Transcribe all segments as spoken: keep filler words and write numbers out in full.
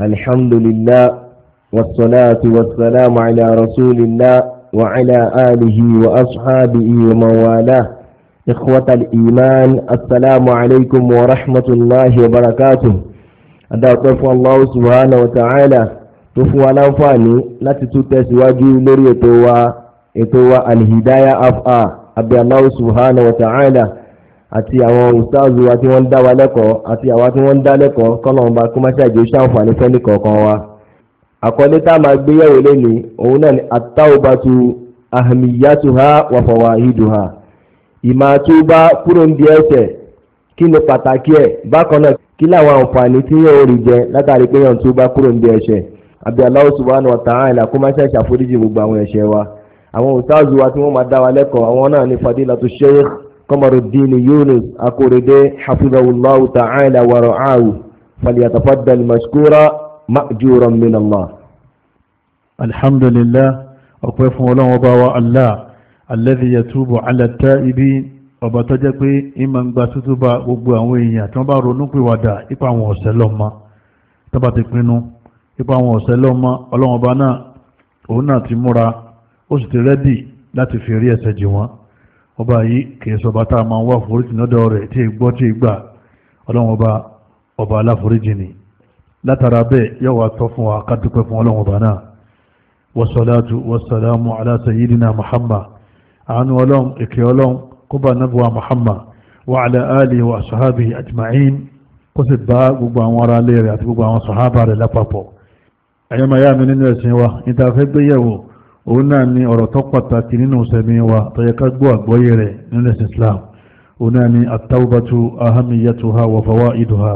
الحمد لله والصلاة والسلام على رسول الله وعلى آله وأصحابه ومن والاه. إخوة الإيمان السلام عليكم ورحمة الله وبركاته. أدعوكم الله سبحانه وتعالى تفوى الأنفاني لا تتسواجي لوري إتوى إتوى الهداية أفعى أبي الله سبحانه وتعالى àti àwọn ustaazu wa tí wọ́n dá wa lẹ́kọ̀ọ́ àti àwa tí wọ́n dá lẹ́kọ̀ọ́ kọ́lọ́run bá kó má ṣàjò ṣàǹfààní fẹ́ni kọ̀ọ̀kan wa. àkọlé tá a máa gbé yẹ̀wò lónìí òun náà ni at-tawbatu ahamiyatuha wa fawahiduha. ìmáa túbá kúrò ń di ẹ̀ṣẹ̀ kí ni pàtàkì ẹ̀, bákan náà kí làwọn àǹfààní tí yóò rí jẹ látàrí pé yàn túbá kúrò ń di ẹ̀ṣẹ̀. àbí Allah subhanahu wa ta'ala kó má ṣàforíjì gbogbo àwọn ẹ̀ṣẹ̀ wa. àwọn ustaazu wa tí wọ́n máa dá wa lẹ́kọ̀ọ́ àwọn náà ni fadilatu sheikh Qamaruddin Yunus Akorede hafidhahullahu ta'ala wa ra'ahu falyatafaddal mashkura ma'juran min Allah. Alhamdulillah, ọpẹ́ fún Ọlọ́run Ọba wa Allah alladhi yatubu ala at-ta'ibin, ọba tó jẹ́ pé ìmọ̀ ń gba tútúbà gbogbo àwọn èèyàn tí wọ́n bá ronú pìwàdà ipa àwọn ọ̀sẹ̀ lọ́mọ tó bá ti pinnu ipa àwọn ọ̀sẹ̀ lọ́mọ. Ọlọ́run Ọba náà òun náà ti múra, ó sì ti rẹ́dì láti fi rí ẹ̀ṣẹ̀ jì wọ́n. ọba yìí kìí sọba tá a máa ń wá foríjì lọ́dọ̀ rẹ̀ tí gbọ́ tí gbà. ọlọ́run ọba ọba aláforíjì ni. látara bẹ́ẹ̀ yóò wá tọ́ fún wa ká dúpẹ́ fún ọlọ́run ọba náà. wasalaatu wasalaamu ala sayyidina muhammad. àánú ọlọ́run ìkẹ́ ọlọ́run kó bá nabuwa muhammad wa ala alihi wa sahabihi ajma'in, kó sì bá gbogbo àwọn ará ilé rẹ̀ àti gbogbo àwọn sahaba rẹ̀ lápapọ̀. ẹ̀yọ́ máa yá mi nínú ẹ̀sìn wa níta fẹ́ gbéyẹ̀wò òun náà ni ọ̀rọ̀ tó pàtàkì nínú sẹ́mi wa tó yẹ ká gbọ́ àgbọ́yé rẹ̀ nínú ẹ̀sìn Islam. òun náà ni at-tawbatu ahamiyatuha wa fawaiduha.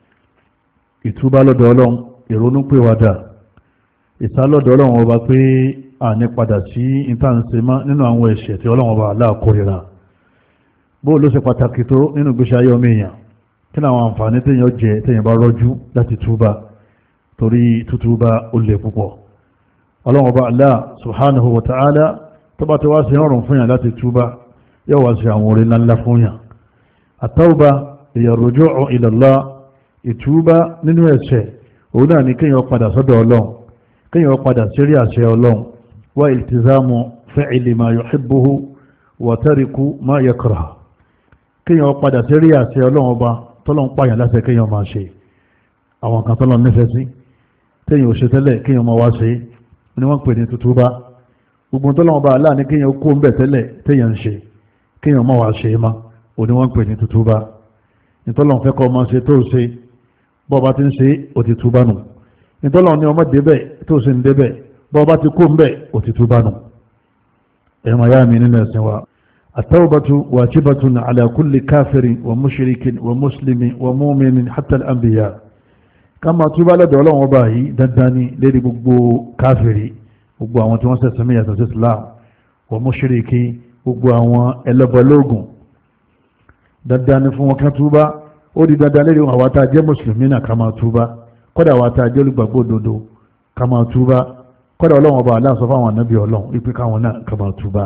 ìtúbà lọ́dọ̀ Ọlọ́run, ìrònúpìwàdà, ìsálọ́dọ̀ Ọlọ́run ọba pé a ní padà sí ìtànṣemá nínú àwọn ẹ̀ṣẹ̀ tí Ọlọ́run ọba aláàkórira. bó ló ṣe pàtàkì tó nínú ìgbésí ayé ọmọ èèyàn, kí ni àwọn àǹfààní téèyàn jẹ téèyàn bá rọ́jú láti túbà, torí tútúbà ó le púpọ̀. Ọlọ́run Ọba Allah subhanahu wa ta'ala tó bá ti wá sí ọrùn fún yàn láti túbá yóò wá sí àwọn orí ńlá fún yàn. At-tawba hiya ar-ruju'u ila Allah, ìtúbá nínú ẹ̀ṣẹ̀ òun náà ni kéèyàn padà sọ́dọ̀ Ọlọ́run, kéèyàn padà sírí àṣẹ Ọlọ́run, wa iltizamu fi'li ma yuhibbuhu wa tariku ma yakrah. kéèyàn padà sírí àṣẹ Ọlọ́run ọba tọ́lọ́run pààyàn láṣẹ kéèyàn máa ṣe àwọn kan tọ́lọ́run nífẹ̀ẹ́ sí téèyàn ò ṣe tẹ́lẹ̀ kéèyàn máa wá ṣe ni wọ́n pè ní tútúbá. gbogbo tó lọ́wọ́ bá aláà ní kíyàn kó ń bẹ̀ tẹ́lẹ̀ téyàn ń ṣe kíyàn mọ́ wá ṣe é má o ní wọ́n pè ní tútúbá. nítọ́lọ́wọ́ fẹ́ kọ́ ọmọ ṣe tó ṣe bọ́ bá ti ń ṣe ó ti túbá nù. nítọ́lọ́wọ́ ní ọmọ débẹ̀ tó ṣe ń débẹ̀ bọ́ bá ti kó ń bẹ̀ ó ti túbá nù. ẹ̀mọ̀ yá mi nínú ẹ̀sìn wa. at-tawbatu wajibatun ala kulli kafirin wa mushrikin wa muslimin wa mu'minin hatta al-anbiya. kama túbá lọ́dọ̀ Ọlọ́run ọba yìí dandan ni lérí gbogbo káfìrí, gbogbo àwọn tí wọ́n ṣẹ̀sìn mí yàtọ̀ sí Islam, wa mushriki, gbogbo àwọn ẹlẹ́bọlógún, dandan ni fún wọn kan túbá. ó di dandan lérí àwọn tá a jẹ́ mùsùlùmí náà ká máa túbá, kọ́dà àwọn tá a jẹ́ olùgbàgbọ́ òdodo ká máa túbá, kọ́dà Ọlọ́run ọba Allah sọ fáwọn ànábì Ọlọ́run wípé káwọn náà ká máa túbá.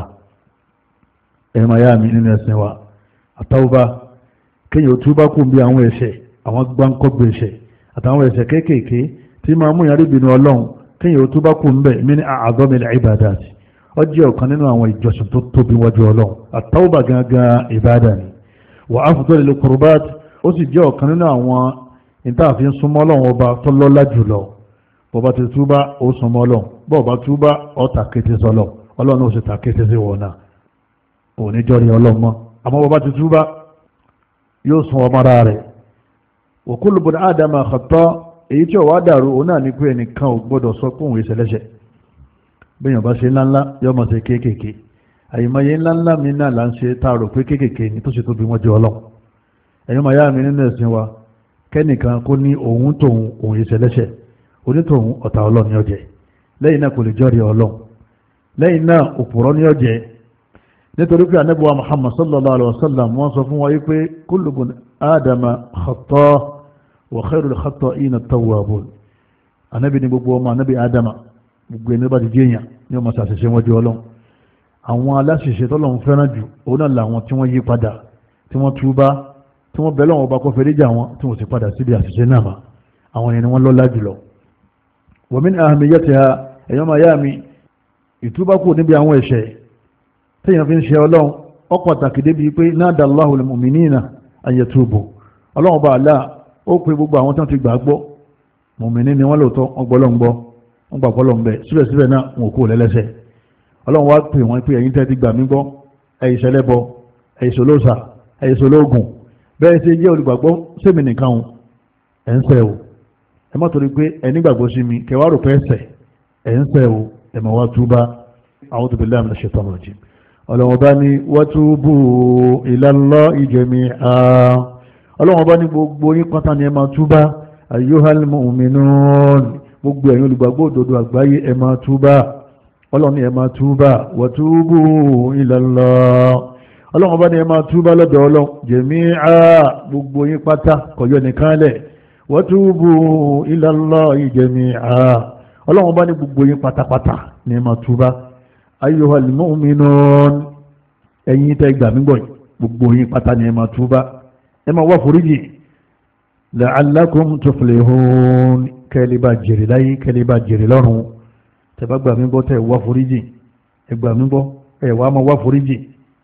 ẹ̀rọ máa yá mi nínú ẹ̀sìn wa. àtàwùbá kéèyàn túbá kún bí àwọn ẹ̀ṣẹ̀, àwọn gbáǹkọ́gbé ẹ̀ṣẹ̀ àtàwọn ẹ̀ṣẹ̀ kéékèèké tí máa mú yàrá ìbínú Ọlọ́run, kéèyàn ó túbá kú ń bẹ̀ mí ní a'zamil ibadat. ó jẹ́ ọ̀kan nínú àwọn ìjọsìn tó tóbi wájú Ọlọ́run. at-tawba gangan ìbádà ni. wa afdalil qurbat, ó sì jẹ́ ọ̀kan nínú àwọn ìtààfin súnmọ́ Ọlọ́run ọba tó lọ́lá jùlọ. bó bá ti túbá ó súnmọ́ Ọlọ́run, bó bá túbá ó tàkété sọ́lọ̀, Ọlọ́run ó sì tàkété sí wọn náà, òní jọ́rí Ọlọ́run mọ́. àmọ́ bó bá ti túbá yóò sún ọmọ ara rẹ̀. wa kullu bani adama khata', èyí tí ó wá dàrú òun náà ní pé ẹnìkan ò gbọ́dọ̀ sọ pé òun ìṣẹ̀lẹ́ṣẹ̀. bẹ́yàn bá ṣe ńláńlá yọ́ mọ̀ sí kéékèèké, àyèmáyé ńláńlá mi náà là ń ṣe táàrò pé kéékèèké ni tó ṣe tóbi wọ́n jẹ́ Ọlọ́run. ẹ̀yọ́ máa yá mi nínú ẹ̀sìn wa, kẹ́nìkan kó ní òun tóun òun ìṣẹ̀lẹ́ṣẹ̀, onítòun ọ̀tá Ọlọ́run ní ọjẹ́, lẹ́yìn náà kò lè jọ́rí Ọlọ́run, lẹ́yìn náà òpùrọ́ ní ọjẹ́. nítorí pé ànábì wa Muhammad sallallahu alaihi wasallam wọ́n sọ fún wa yí pé kullu bani adama khata' wa khairul khata'ina at-tawwabun. ànábì ní gbogbo ọmọ ànábì Adama, gbogbo ẹni bá ti jẹ́ èèyàn ní ọmọ ṣàṣìṣe wọ́n jẹ́ Ọlọ́run. àwọn aláṣìṣe tọ́lọ́run fẹ́ràn jù òun náà làwọn tí wọ́n yí padà, tí wọ́n túbá, tí wọ́n bẹ̀rẹ̀ wọn bá kọ́ fẹ́rẹ́ jà wọn tí wọ́n sì padà síbi àṣìṣe náà mà. àwọn yẹn ni wọ́n lọ́lá jùlọ. wa min ahamiyatiha èèyàn máa yá mi ìtúbá kù níbi àwọn ẹ̀ṣẹ̀ téèyàn fi ń ṣe ọlọ́run ó pàtàkì débi pé nada Allahu lil mu'minina an yatubu ọlọ́run bá àlá ó pe gbogbo àwọn tán ti gbà gbọ́ mùmìnì ni wọ́n lóòótọ́ wọ́n gbọ́ lọ́n gbọ́ wọ́n gbà pọ́lọ́ ń bẹ síbẹ̀síbẹ̀ náà wọn kò lẹ́lẹ́sẹ̀ ọlọ́run wá pè wọ́n pé ẹ̀yin tẹ́ ti gbà mí gbọ́ ẹ̀yin ṣẹlẹ́bọ ẹ̀yin ṣolóòṣà ẹ̀yin ṣolóògùn bẹ́ẹ̀ ṣe jẹ́ olùgbàgbọ́ sẹ́mi nìkan o ẹ̀ ń ṣẹ̀ o ẹ má torí pé ẹni gbàgbọ́ sí mi kẹwàá rò pé ẹ̀ṣẹ̀ ẹ̀ ń ṣẹ̀ o ẹ̀ mà wá túbá a'udhu billahi minash shaitanir rajim ọlọ́run bá ní watubu ilallahi jami'a ọlọ́run bá ní gbogbo yín pátá ni ẹ máa túbá ayyuhal mu'minun gbogbo ẹ̀yin olùgbàgbọ́ òdodo àgbáyé ẹ máa túbá ọlọ́run ní ẹ máa túbá watubu ilallah ọlọ́run bá ní ẹ máa túbá lọ́dọ̀ ọlọ́run jami'a gbogbo yín pátá kọ̀yọ́ nìkan lẹ̀ watubu ilallahi jami'a ọlọ́run bá ní gbogbo yín pátápátá ní ẹ máa túbá ayyuhal mu'minun ẹ̀yin tẹ́ gbà mí gbọ́ gbogbo yín pátá ní ẹ máa túbá ẹ máa wá foríjì la'allakum tuflihun kẹ́lẹ́bà jèrè láyé kẹ́lẹ́bà jèrè lọ́run tẹ́bá gbà mí gbọ́ tẹ́ wá foríjì ẹ gbà mí gbọ́ ẹ wá máa wá foríjì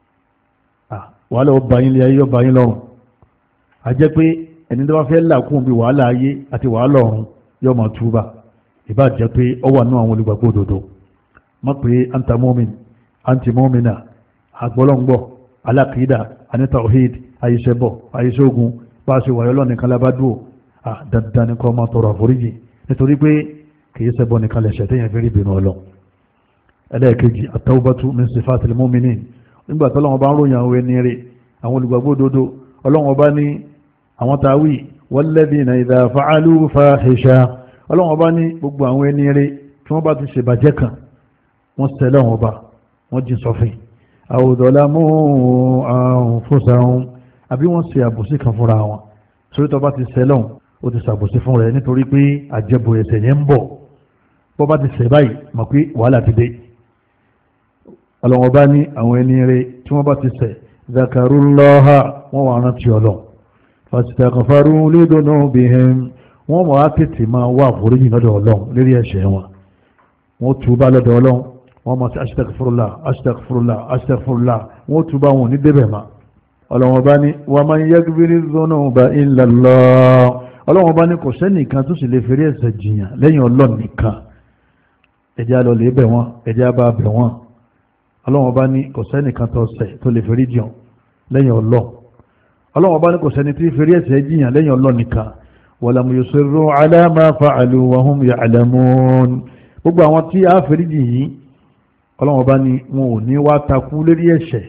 wàhálà ọba yín lé ayé ọba yín lọ́run a jẹ́ pé ẹni tó bá fẹ́ làkún bí wàhálà ayé àti wàhálà ọ̀run yóò máa túbà ìbá jẹ́ pé ọ wà nú àwọn olùgbàgbọ́ òdodo má pé anta mu'min anti mu'mina àgbọ́lọ́ngbọ̀ alákìídà àní tawhid àyíṣẹ́bọ̀ àyíṣẹ́ogun bá a ṣe wáyọ́ lọ́nà nìkan lábádùó dandan ní kọ́ máa tọrọ àforíjì nítorí pé kìí ṣẹbọ nìkan lẹ̀ṣẹ̀ tẹ́yìn fẹ́rí ìbínú ọlọ́ ẹlẹ́ẹ̀kejì at-tawbatu min sifatil mu'minin nígbà tó Ọlọ́run bá ń ròyìn àwọn ẹni rẹ̀ àwọn olùgbàgbọ́ òdodo Ọlọ́run bá ní àwọn tàwí walladhina idha fa'alu fahisha Ọlọ́run bá ní gbogbo àwọn ẹni rẹ̀ tí wọ́n bá ti ṣèbàjẹ́ kan wọ́n sẹ́lẹ̀ wọn bá wọ́n jí sọfìn aw zalamu anfusahum àbí wọ́n ṣe àbòsí kan fúnra wọn sórí tó bá ti sẹ́lọ̀n ó ti ṣàbòsí fún rẹ̀ nítorí pé àjẹbò ẹ̀ṣẹ̀ yẹn ń bọ̀ bọ́ bá ti ṣẹ̀ báyìí mọ̀ pé wàhálà ti dé ọlọ́wọ́n bá ní àwọn ẹni rẹ̀ tí wọ́n bá ti ṣẹ̀ zakarullaha wọ́n wà rántí ọlọ́ fastaghfaru li dunubihim wọ́n mọ̀ á tètè máa wà àforíjì lọ́dọ̀ ọlọ́run lérí ẹ̀ṣẹ̀ wọn wọ́n túbá lọ́dọ̀ ọlọ́run wọ́n mọ̀ sí astaghfirullah astaghfirullah astaghfirullah wọ́n túbá wọn ní débẹ̀ máa ọlọ́wọ́n bá ní wa man yaghfiri dhunuba illa Allah ọlọ́wọ́n bá ní kò sẹ́nìkan tó sì lè fèrè ẹ̀ṣẹ̀ jìyàn lẹ́yìn Ọlọ́run nìkan ẹjẹ́ alọ́ lè bẹ̀ wọ́n ẹjẹ́ bá bẹ̀ wọ́n ọlọ́wọ́n bá ní kò sẹ́nìkan tó ṣẹ̀ tó lè fèrè jìyàn lẹ́yìn Ọlọ́run ọlọ́wọ́n bá ní kò sẹ́ni tí fèrè ẹ̀ṣẹ̀ jìyàn lẹ́yìn Ọlọ́run nìkan walam yusirru ala ma fa'alu wa hum ya'lamun gbogbo àwọn tí a fèrè jì yìí ọlọ́wọ́n bá ní wọn ò ní wá takú lérí ẹ̀ṣẹ̀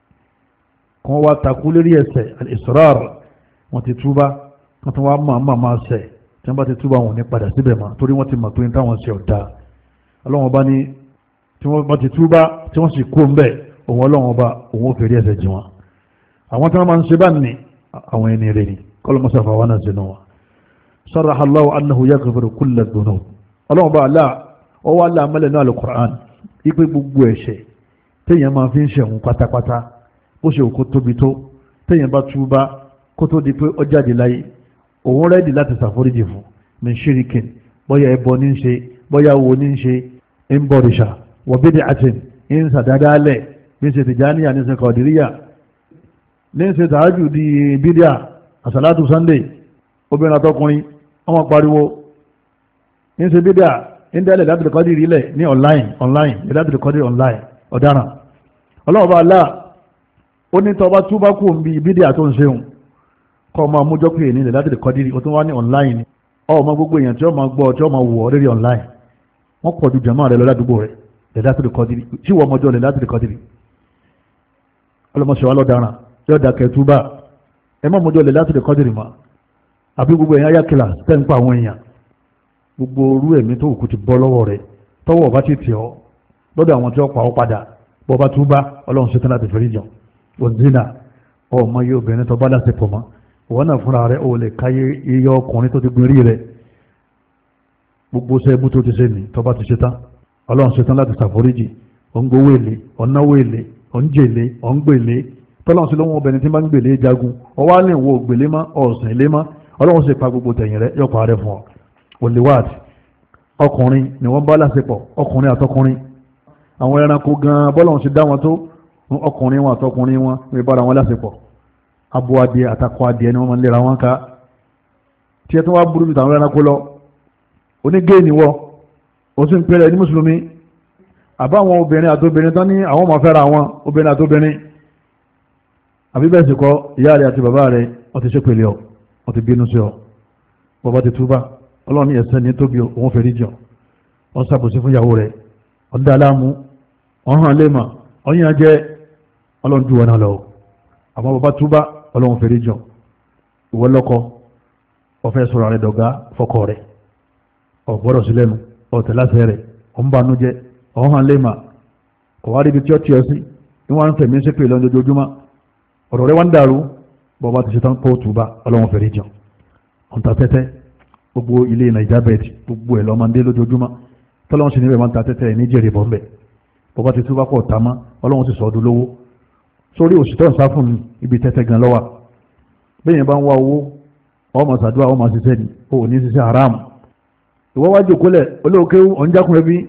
kan wá takú lérí ẹ̀ṣẹ̀ al-israr wọn ti túbá wọn tún wá máa máa máa ṣẹ̀ tí wọ́n bá ti túbá wọn ní padà síbẹ̀ mọ́ torí wọ́n ti mọ̀ pé táwọn ṣe ọ̀dà ọlọ́wọ́n bá ní tí wọ́n bá ti túbá tí wọ́n sì kó ń bẹ̀ òun ọlọ́wọ́n bá òun ò fèrè ẹ̀ṣẹ̀ jì wọn àwọn tí wọ́n máa ń ṣe bá ní àwọn ẹni rẹ̀ ni kọ́lọ́mọ́sàfà wà náà sínú wọn sarraha Allahu annahu yaghfiru kulla dhunub ọlọ́wọ́n bá aláà ọ wá láàmẹ́lẹ̀ náà al-Qur'an ipe gbogbo ẹ̀ṣẹ̀ téèyàn máa fi ń ṣẹ̀wọ̀n pátápátá bó ṣe òkú tóbi tó téèyàn bá túbá kó tó di pé ó jáde láyé òun rẹ́dì láti ṣàforíjì fún min shirikin bóyá ẹbọ ní ń ṣe bóyá wo ní ń ṣe ń bọ̀rìṣà wa bid'atin ń sàdádálẹ̀ bí ń ṣe tìjáníyà ní ń ṣe kọ̀dìríyà ní ń ṣe tààjù di bídíà àsàlátù sunday obìnrin àtọkùnrin ọmọ pariwo ń ṣe bídíà ń dálẹ̀ láti lè kọ́dìrí ilẹ̀ ní online online láti lè kọ́dìrí online ọ̀daràn ọlọ́ọ̀bá aláà ó ní tọba túbá kú bí bídíà tó ń ṣeun kọ́ ọmọ amújọ́ pé ní ilẹ̀ láti lè kọ́dìrí ó tún wá ní online ni ọmọ gbogbo èèyàn tí ó máa gbọ́ tí ó máa wọ̀ lérí online wọ́n pọ̀ ju jàmáà rẹ̀ lọ ládùúgbò rẹ̀ lè láti lè kọ́dìrí tí wọ́n mọjọ́ lè láti lè kọ́dìrí ọlọ́mọṣẹ́ wa lọ́daràn yóò dákẹ́ túbá ẹ má mọjọ́ lè láti lè kọ́dìrí mọ́ àbí gbogbo èèyàn ayá kìlà tẹ́ ń pa àwọn èèyàn gbogbo orú ẹ̀mí tó kù ti bọ́ lọ́wọ́ rẹ̀ tọ́wọ́ bá ti tì ọ́ lọ́dọ̀ àwọn tí ó pa ọ́ padà bọ́ bá túbá ọlọ́run ṣetán láti fẹ́rí jọ òzínà ọmọ yóò obìnrin tó bá láti pọ̀ mọ́ wọ́n náà fúnra rẹ̀ ó lè káyé iye ọkùnrin tó ti gbin rí rẹ̀ gbogbo sẹ́ẹ̀bù tó ti ṣe ní tó bá ti ṣetán ọlọ́run ṣetán láti ṣàforíjì ọ̀ngbówó èlé ọ̀nnáwó èlé ọ̀njèlé ọ̀ngbèlé tọ́lọ́run sí lọ́wọ́ obìnrin tí bá ń gbèlé jagun ọwá lè wo gbèlé mọ́ ọ̀sìn ilé mọ́ ọlọ́run sì pa gbogbo tẹ̀yìn rẹ̀ yọ̀pá rẹ̀ fún ọ òlèwàtì ọkùnrin ni wọ́n bá láṣepọ̀ ọkùnrin àtọkùnrin àwọn ẹranko gan bọ́lọ̀ ṣe dá wọn tó ọkùnrin wọn àtọkùnrin wọn wọ́n bára wọn láṣepọ̀ abo adìẹ àtakọ adìẹ ni wọ́n máa ń lera wọn ká tí ẹ tó wá burú ju tàwọn ẹranko lọ onígé ni wọ́ ó sì ń pẹ́rẹ́ ní mùsùlùmí àbáwọn obìnrin àtobìnrin tán ní àwọn ọmọ fẹ́ra wọn obìnrin àtobìnrin àbí bẹ́ẹ̀ sì kọ́ ìyá rẹ̀ àti bàbá rẹ̀ wọ́n ti ṣépele ọ wọ́n ti bínú sí ọ bàbá ti túbá ọlọ́run ní ẹ̀ṣẹ̀ ní tóbi òun fèrè jọ wọ́n ṣàbòsí fún ìyàwó rẹ̀ wọ́n dá láàmú wọ́n hàn léèmà wọ́n yàn jẹ́ ọlọ́run ju wọn náà lọ àmọ́ bàbá túbá ọlọ́run fèrè jọ ìwọ lọ́kọ ọ̀fẹ́ sọ̀rọ̀ rẹ̀ dọ̀gá fọkọ rẹ̀ ọ̀gbọ́dọ̀ sí lẹ́nu ọ̀tẹ̀ láṣẹ rẹ̀ ọ̀nbànújẹ́ ọ̀hán léèmà kọ̀wárí ibi tí ó ti ọ sí ní wọ́n ń tẹ̀mí sí pé lọ́jọ́jọ́júmọ́ ọ̀rọ̀ rẹ̀ wá ń dàrú bọ́ba ti ṣetán kó túbá ọlọ́run fèrè jọ ọ̀ǹtà tẹ́tẹ́ gbogbo ilé nàìjíríà bẹ́ẹ̀tì gbogbo ẹ̀ lọ́mọdé lójoojúmọ́ tọ́lọ́run sì níbẹ̀ máa ń ta tẹ́tẹ́ ní jèrè bọ́ mbẹ́ bọ́ba ti túbá pọ̀ tamá ọlọ́run sì sọ ọdún lówó sórí òṣìṣẹ́ ọ̀sá fún ibi tẹ́tẹ́ gan lọ́wà bẹ́yẹn bá ń wá owó ọmọ sàdúrà ọmọ ṣiṣẹ́ ni ó ní ṣiṣẹ́ haram ìwọ́ wá jòkólẹ̀ olóòkéwú ọ̀njákùnrin bí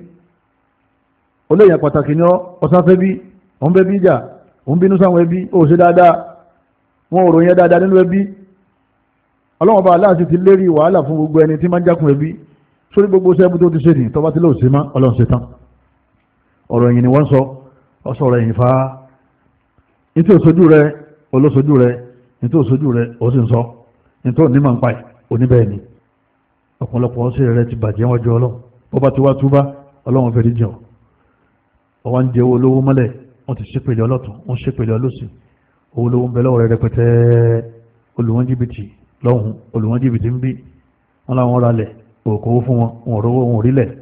olóyìn pàtàkì ní ọ̀sáfẹ́ bí òun bẹ́ bí ìjà òun bínú sáwọn ẹbí ó ṣe dáadáa wọn ò ròyìn dáadáa nínú ẹbí ọlọ́wọ́n bá aláàṣì ti lérí wàhálà fún gbogbo ẹni tí máa ń jákun ẹbí sórí gbogbo sẹ́bù tó ti ṣe ní tọ́ba tí lóò ṣe má ọlọ́run ṣe tán ọ̀rọ̀ ẹ̀yìn ni wọ́n sọ ọ̀sọ̀ ọ̀rọ̀ ẹ̀yìn fa nítí òṣojú rẹ olóṣojú rẹ nítí òṣojú rẹ ó sì ń sọ nítí onímọ̀ ń pa ẹ̀ oníbẹ̀ẹ́ ni ọ̀pọ̀lọpọ̀ ọ̀sẹ̀ rẹ ti bàjẹ́ wájú ọlọ́run bọ́ba ti wá túbá ọlọ́run fẹ́ẹ́ díjọ́ ọwọ́ ń jẹ owó olówó mọ́lẹ̀ wọ́n ti ṣépèlé ọlọ́tún wọ́n ṣépèlé ọlọ́sì owó olówó ń bẹ lọ́wọ́ rẹ rẹpẹtẹ olùwọ́n jìbìtì lọ́hùn olùwọ́n jìbìtì ń bí wọ́n láwọn ra lẹ̀ òkòwò fún wọn wọn ò rówó wọn ò rí lẹ̀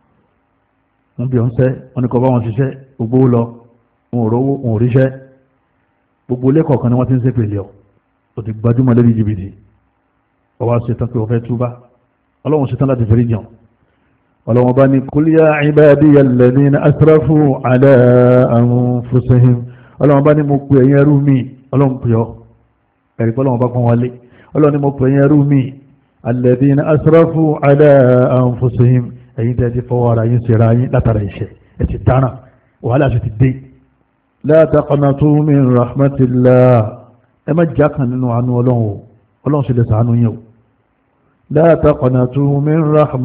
wọ́n bí ọ̀n sẹ́ wọ́n ní kọ́ bá wọn ṣiṣẹ́ gbogbo lọ wọn ò rówó wọn ò ríṣẹ́ gbogbo ilé kọ̀ọ̀kan ni wọ́n ti ń ṣépèlé ọ ò ti gbajúmọ̀ lórí jìbìtì ọwọ́ ṣetán pé wọ́n fẹ́ túbá ọlọ́run ṣetán láti fẹ́rí jàn ọlọ́run bá ní kul ya ibadiya alladhina asrafu ala anfusihim ọlọ́run bá ní mo pè ẹ̀yin ẹrú mi ọlọ́run pè ọ́ ẹ̀rí pé ọlọ́run bá pọ́n wọlé ọlọ́run ní mo pè ẹ̀yin ẹrú mi alladhina asrafu ala anfusihim ẹ̀yin tẹ́ ti fọwọ́ ara yín ṣera yín látara ìṣẹ́ ẹ̀ ti dáná wàhálà sì ti dé la taqnatu min rahmatillah ẹ má jákàn nínú àánú ọlọ́run o ọlọ́run sì lè ṣàánú yín o la taqnatu min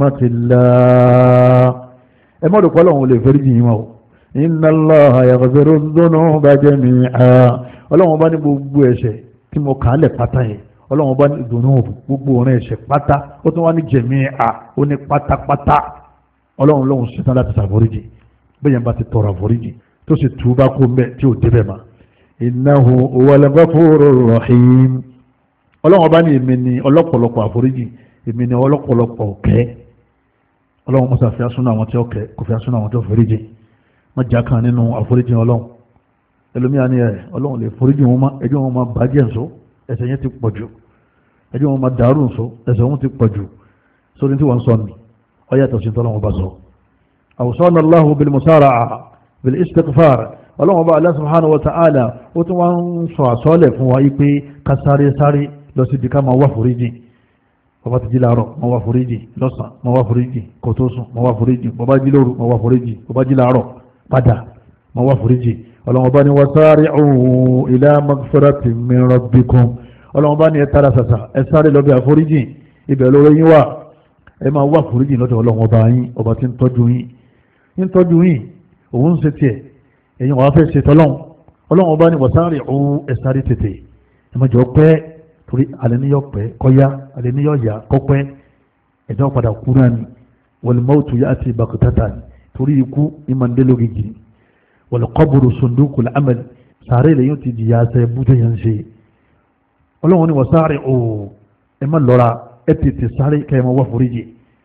rahmatillah ẹ má dùkọ́ ọlọ́run lè fẹ́rí jìn wọn o inna Allaha yaghfiru dhunuba jami'a ọlọ́run bá ní gbogbo ẹ̀ṣẹ̀ tí mo kà á lẹ̀ pátá yẹn ọlọ́run bá ní ìdùnnú gbogbo ọ̀rẹ́ ẹ̀ṣẹ̀ pátá ó tún wá ní jami'a ó ní pátápátá ọlọ́run lóhun ṣetán láti ṣàforíjì bẹ́yẹn bá ti tọrọ àforíjì tó sì túbá kó mbẹ́ tí ò débẹ̀ ma innahu huwal ghafurur rahim ọlọ́run bá ní èmi ní ọlọ́pọ̀lọpọ̀ àforíjì èmi ní ọlọ́pọ̀lọpọ̀ ọ̀kẹ́ ọlọ́run mọ́sá fi asúnà àwọn tí ó kẹ́ kò fi asúnà àwọn tí ó foríjì wọ́n já kan nínú àforíjì ọlọ́run ẹlòmíà ní ẹ̀ ọlọ́run lè foríjì wọn má ẹjọ́ wọn má bàjẹ́ nsó ẹ̀ṣẹ̀ yẹn ti pọ̀ jù ẹjọ́ wọn má dàrú nsó ẹ̀ṣẹ̀ wọn ti pọ̀ jù sórí tí wọ́n sọ ni ọ yàtọ̀ sí tọ́lọ́run bá sọ. awsana Allahu bil musara'a bil istighfar ọlọ́run bá Allah subhanahu wa ta'ala ó tún wá ń sọ àsọ́ọ̀lẹ̀ fún wa yí pé ká sáré sáré lọ sí di ká máa wá foríjì bàbá ti jí láàárọ̀ mọ́ wá foríjì lọ́sàn mọ́ wá foríjì kò tó sùn mọ́ wá foríjì bàbá jí lóru mọ́ wá foríjì bàbá jí láàárọ̀ padà mọ́ wá foríjì ọlọ́run bá ní wasari'u ila magfiratin min rabbikum ọlọ́run bá ní ẹ tara sàṣà ẹ sáré lọ bí àforíjì ibẹ̀ lórí yín wà ẹ máa wá foríjì lọ́dọ̀ ọlọ́run ọba yín ọba tí ń tọ́jú yín ń tọ́jú yín òun ń ṣe tiẹ̀ èyàn wàá fẹ́ ṣe tọ́lọ́run ọlọ́run ọba ní wasari'u ẹ sáré tètè ẹ má jọ pẹ́ torí alẹ́níyọ̀ pẹ́ kọ́yá alẹ́níyọ̀ yá kọ́pẹ́ ẹ̀dá padà kú náà ni wal mautu ya'ti baghtatan torí ikú ìmọ̀ndélógìjì wal qabru sundukul amal sàárè lẹ́yìn ti jìyà ṣe bújẹ́ yẹn ṣe ọlọ́run ni wọ́n sáré o ẹ má lọ́ra ẹ tètè sáré kẹ́ ẹ má wá foríjì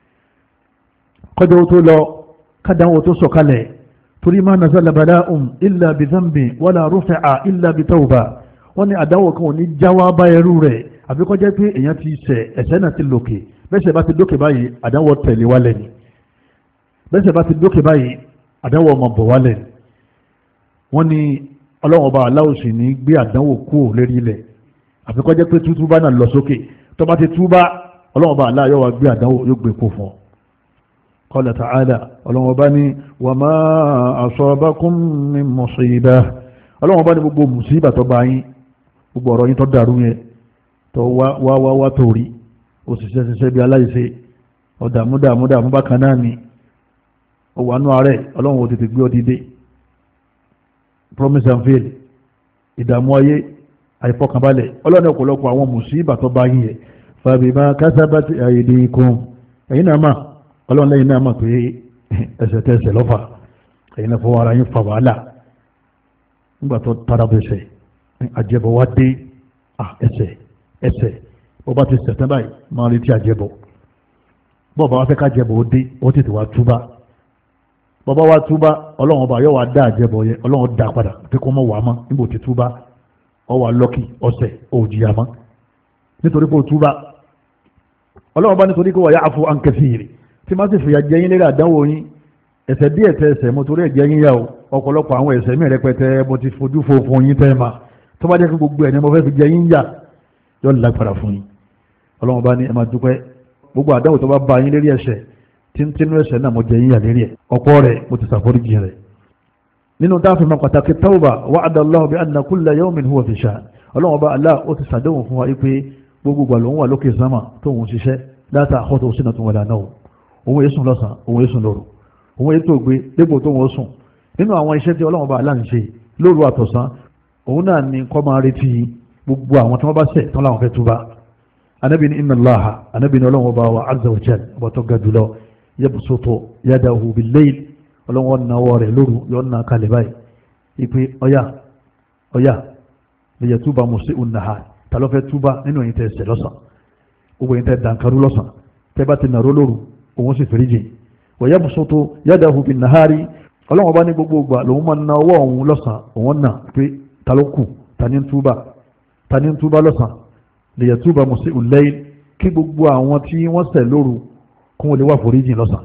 kọjá wo tó lọ kádàáwó tó sọ̀kalẹ̀ torí ma nazala bala'un illa bi dhanbi wala rufi'a illa bi tawba wọ́n ní àdáwò kan ò ní jáwá bá ẹrú rẹ̀ àbí kó jẹ́ pé èèyàn ti ṣẹ̀ ẹ̀ṣẹ̀ náà ti lòkè bẹ́sẹ̀ bá ti dókè báyìí àdáwò tẹ̀lé wálẹ̀ ni bẹ́sẹ̀ bá ti dókè báyìí àdáwò ọmọ bọ̀ wálẹ̀ ni wọ́n ní ọlọ́run ọba aláwọ̀ sì ní gbé àdánwò kúrò lérí ilẹ̀ àbí kó jẹ́ pé tútúbá náà lọ sókè tó bá ti túbá ọlọ́run ọba aláwọ̀ yóò wá gbé àdánwò yóò gbé kó fún ọ qala ta'ala ọlọ́wọ́ bá ní wa ma asabakum min musibah ọlọ́wọ́ bá ní gbogbo musíbà tó bá yín gbogbo ọ̀rọ̀ yín tó dàrú yẹn tó wá wá wá wá torí òṣìṣẹ́ ṣiṣẹ́ bí aláìṣe ọ̀dàmúdàmúdàmú bákan náà ni ó wà nú ààrẹ ọlọ́wọ́ tètè gbé ọ dìde promise and fail ìdààmú ayé àìfọkànbalẹ̀ ọlọ́ni ọ̀pọ̀lọpọ̀ àwọn musíbà tó bá yín yẹn fabima kasabati aydikum ẹ̀yin náà mà ọlọ́run lẹ́yìn náà mà pé ẹsẹ̀ tẹ́sẹ̀ lọ́fà ẹ̀yin náà fọwọ́ ara yín fà wàhálà nígbà tó tara bẹ̀sẹ̀ àjẹbọ̀ wá dé ẹsẹ̀ ẹsẹ̀ bó bá ti sẹ̀tẹ́ báyìí máa rí tí àjẹbọ̀ bó bá wá fẹ́ ká jẹbọ̀ ó dé ó tètè wá túbá bó bá wá túbá ọlọ́run ọba yóò wá dá àjẹbọ̀ yẹn ọlọ́run dá padà pé kó mọ̀ wá mọ́ níbo ti túbá ọ wà lọ́kì ọ̀sẹ̀ òjìyà mọ́ nítorí pé ó túbá ọlọ́run bá nítorí kó wà yá àfọ àǹkẹ́fìrì tí má sì fìyà jẹ yín lérí àdánwò yín ẹ̀ṣẹ̀ díẹ̀ tẹ ẹ̀ṣẹ̀ mo torí ẹ̀jẹ̀ yín yà ó ọ̀pọ̀lọpọ̀ àwọn ẹ̀ṣẹ̀ mi rẹpẹtẹ mo ti fojú fo fún yín tẹ́ ẹ ma tó bá jẹ́ kí gbogbo ẹ̀ ní mo fẹ́ fi jẹ yín yà yọ lágbára fún yín ọlọ́run bá ní ẹ máa dúpẹ́ gbogbo àdánwò tó bá bá yín lérí ẹ̀ṣẹ̀ tínú ẹ̀ṣẹ̀ náà mo jẹ yín yà lérí ẹ̀ ọ̀pọ̀ rẹ̀ mo ti ṣàforíjì rẹ̀ nínú táàfin ma pàtàkì tawba wa'ada Allahu bi anna kulla yawmin huwa fi sha'n ọlọ́run bá Allah ó ti ṣàdéhùn fún wa pé gbogbo gbà lòun wà lókè sámà tó òun ṣiṣẹ́ láta àkọ́tọ̀ sínú tó wọlé náà òun èsùn lọ́sàn òun èsùn lóru òun ètò ògbé dépò tó wọ́n sùn nínú àwọn iṣẹ́ tí ọlọ́run bá aláǹ ṣe lóru àtọ̀sán òun náà ní kọ́ máa retí gbogbo àwọn tí wọ́n bá ṣẹ̀ tán láwọn fẹ́ túbá anábì ní inna Allaha anábì ní ọlọ́run bá wa azza wa jal ọba tó ga jùlọ yabsutu yadahu bil-layl ọlọ́run náwó rẹ̀ lóru yọ ná kalẹ̀ báyìí ipe ọya ọya lè yẹ túbà musi'un nahar ta ló fẹ́ túbá nínú ẹ̀yin tẹ́ ẹsẹ̀ lọ́sàn gbogbo ẹ̀yin tẹ́ dànkarú lọ́sàn tẹ́ bá ti nàró lóru òun sì fèrè jìn wa yabsutu yadahu bin nahari ọlọ́wọ́n bá ní gbogbo ìgbà lòun máa na ọwọ́ òun lọ́sàn òun nà pé ta ló kù ta ní túbá ta ní túbá lọ́sàn lè yẹ túbà musi'ul layl kí gbogbo àwọn tí wọ́n ṣẹ̀ lóru kún lè wà fèrè jìn lọ́sàn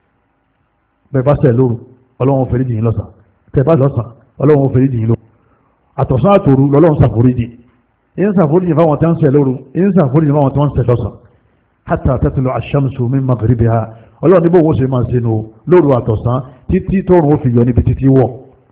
bẹ́ẹ̀ bá ṣẹ̀ lóru ọlọ́wọ́n fèrè jìn lọ́sàn tẹ́ bá lọ́sàn ọlọ́wọ́n fèrè jìn lóru àtọ̀sán àtòru lọ́lọ́run ṣàforíjì in ṣàforíjì fáwọn tí wọ́n ń ṣẹ̀ lóru in ṣàforíjì fáwọn tí wọ́n ń ṣẹ̀ lọ́sàn hatta tatlu ash-shamsu min maghribiha ọlọ́run níbo wọ́n ṣe máa ṣe nù lóru àtọ̀sán títí tóòrùn ó fi yọ níbi títí wọ̀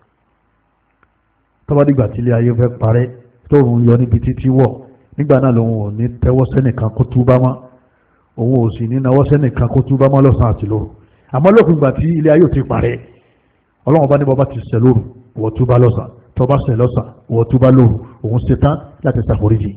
tọ́bádìgbà tí ilé ayé fẹ́ parẹ́ tóòrùn yọ níbi títí wọ̀ nígbà náà lòun ò ní tẹ́wọ́ sẹ́nìkan kó túbá mọ́ òun ò sì ní nawọ́ sẹ́nìkan kó túbá mọ́ lọ́sàn àti lóru àmọ́ lópin ìgbà tí ilé ayé ò ti parẹ́ ọlọ́run bá ní bọ́ bá ti ṣẹ̀ lóru wọ́n túbá lọ́sàn tọba sẹ lọ́sàn wọ́n túbá lóru òun ṣetán láti ṣàforíjì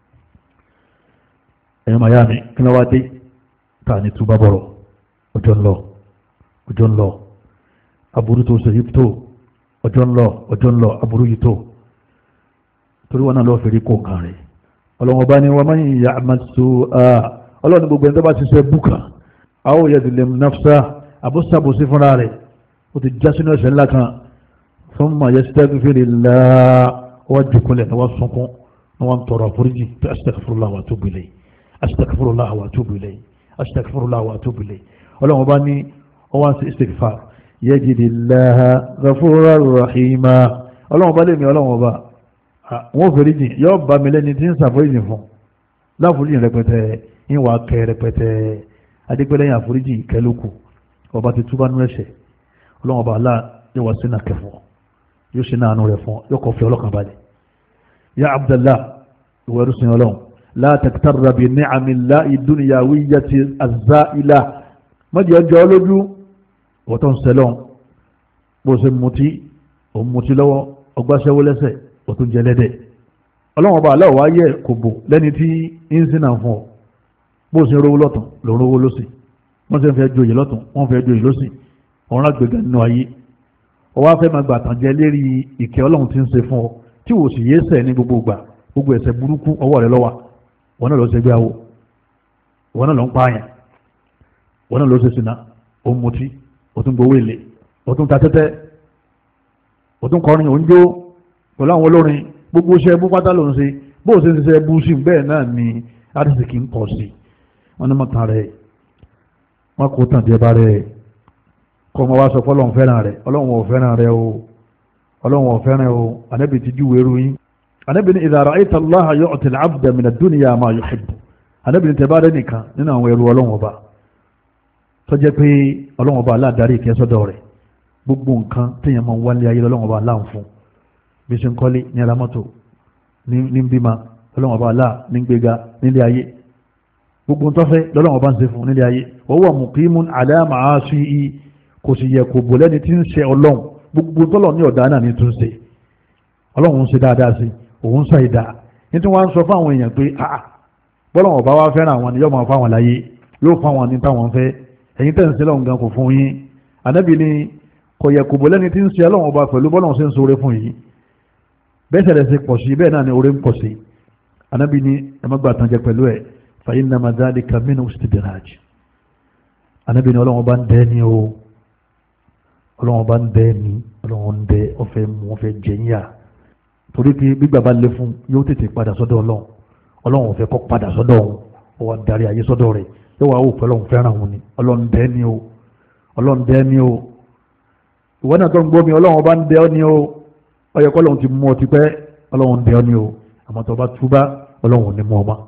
ẹ̀yìn maya mi kí ló wá dé ta ni túbá bọ̀rọ̀ ọjọ́ ńlọ ọjọ́ ńlọ aburú tó ṣe yìí tó ọjọ́ ńlọ ọjọ́ ńlọ aburú yìí tó torí wọn náà lọ́ọ́ fèrè kó kan rẹ̀ ọlọ́wọ́n bá ní wọn máa ń yà àmàṣọ ọlọ́run gbogbo ẹni tó bá ti ṣe búkà àwọn yadlim nafsa àbúṣàbòsí fúnra rẹ̀ ó ti já sínú ẹ̀ṣẹ̀ ńlá kan ثم يستغفر الله وجهكم لنا وصنكم وانطر فرجي أستغفر الله وأتوب إليه أستغفر الله وأتوب إليه أستغفر الله وأتوب إليه ولو باني وانس استغفار يجد الله غفورا رحيما ولو باني ولو با wọ́n fèrèjì yóò bá mi lẹ́ni tí ń ṣàforíjì fún láforíjì rẹpẹtẹ ìwà kẹ rẹpẹtẹ adégbélẹ́yìn àforíjì kẹlókù ọba ti túbá nú ẹ̀ṣẹ̀ ọlọ́wọ́n bá aláà yóò wá sínú akẹfọ́ yóò ṣe náà nù rẹ̀ fún yóò kọ́ fi ọlọ́kàn balẹ̀ ya abdallah ìwé ẹrú sin ọlọ́run la taktarra bi ni'amillahi dunyawiyyati az-za'ila mọ́jì ọjọ́ lójú wọ́tọ́ ń sẹlọ́n bó ṣe mutí òun mutí lọ́wọ́ ọgbàṣẹ́wó lẹ́sẹ̀ òtún jẹlẹ́dẹ̀ ọlọ́run ọba aláwọ̀ wáyé kò bò lẹ́ni tí ń sínà fún ọ bó ṣe rówó lọ́tún lòun rówó lọ́sì wọ́n ṣe ń fẹ́ joyè lọ́tún wọ́n fẹ́ joyè lọ́sì ọ̀run àgbègbè nínú ayé ọwọ́ afẹ́ máa gbà tàn jẹ lérí ìkẹ́ ọlọ́run tí ń ṣe fún ọ tí wò sì yéṣẹ̀ ní gbogbo ìgbà gbogbo ẹ̀ṣẹ̀ burúkú ọwọ́ rẹ lọ́wọ́ wọn náà lọ ṣe gbé awo wọn náà lọ ń pààyàn wọn náà lọ ṣe ṣìnà ó ń mutí ó tún gbowó èlé ó tún ta tẹ́tẹ́ ó tún kọrin ó ń jó pẹ̀lú àwọn olórin gbogbo iṣẹ́ bú pátá ló ń ṣe bó ṣe ń ṣiṣẹ́ bú sí bẹ́ẹ̀ náà ni àdìsíkì ń pọ̀ sí wọn ní mọ̀tàn rẹ̀ wọn kò tàn jẹ́ bá rẹ̀ kọ́ ọmọ wa sọ pé ọlọ́run fẹ́ràn rẹ̀ ọlọ́run ò fẹ́ràn rẹ̀ o ọlọ́run ò fẹ́ràn o ànábì ti júwe eru yín ànábì ní idha ra'ayta Allaha yu'ti al-'abda min ad-dunya ma yuhibbu ànábì ní tẹ́bá rẹ̀ nìkan nínú àwọn ẹrú ọlọ́run ọba tó jẹ́ pé ọlọ́run ọba aláàdárí ìkẹ́ sọ́dọ̀ rẹ̀ gbogbo nǹkan téèyàn máa ń wálé ayé lọ́lọ́run ọba aláà ń fún bí ṣe ń kọ́lé ní alámọ́tò ní bímọ ọlọ́run ọba aláà ní gbéga nílé ayé gbogbo ń tọ́fẹ́ lọ́lọ́run ọba ń ṣe fún nílé ayé wa huwa muqimun ala ma'asihi kò sì yẹ kò bò lẹ́ni tí ń ṣe ọlọ́run gbogbo tọ́lọ̀ ní ọ̀dà náà ní tún ṣe ọlọ́run ń ṣe dáadáa sí òun ṣe ìdá nítorí wọ́n á sọ fáwọn èèyàn pé ah bọ́lọ́run ọba wa fẹ́ràn àwọn ni yóò máa fáwọn láyé yóò fáwọn ní táwọn fẹ́ ẹ̀yin tẹ̀ ń ṣe lọ́run gan kò fún yín ànábì ni kò yẹ kò bò lẹ́ni tí ń ṣe ọlọ́run ọba pẹ̀lú bọ́lọ́run ṣe ń ṣoore fún yìí bẹ́ẹ̀ ṣẹlẹ̀ ṣe pọ̀ sí bẹ́ẹ̀ náà ni oore ń pọ̀ sí ànábì ni ẹ má gbà tán jẹ pẹ̀lú ẹ̀ fa innama dhalika minhu istidraj ànábì ni ọlọ́run ọba ń dẹ́ ni o ọlọ́run bá ń bẹ́ ní ọlọ́run ń bẹ́ ọfẹ́ mú ọfẹ́ jẹ́yà torí pé gbígbà bá lé fún yóò tètè padà sọ́dọ̀ ọlọ́run ọlọ́run ò fẹ́ kó padà sọ́dọ̀ òun ó wá darí ayé sọ́dọ̀ rẹ̀ yóò wá òfin ọlọ́run fẹ́ràn òun ni ọlọ́run bẹ́ ní o ọlọ́run bẹ́ ní o ìwọ náà tó ń gbọ́ mi ọlọ́run bá ń bẹ́ ọ ní o ó yẹ kó ọlọ́run ti mú ọ tipẹ́ ọlọ́run bẹ́ ọ ní o àmọ́ tó bá túbá ọlọ́run ò ní mú ọ mọ́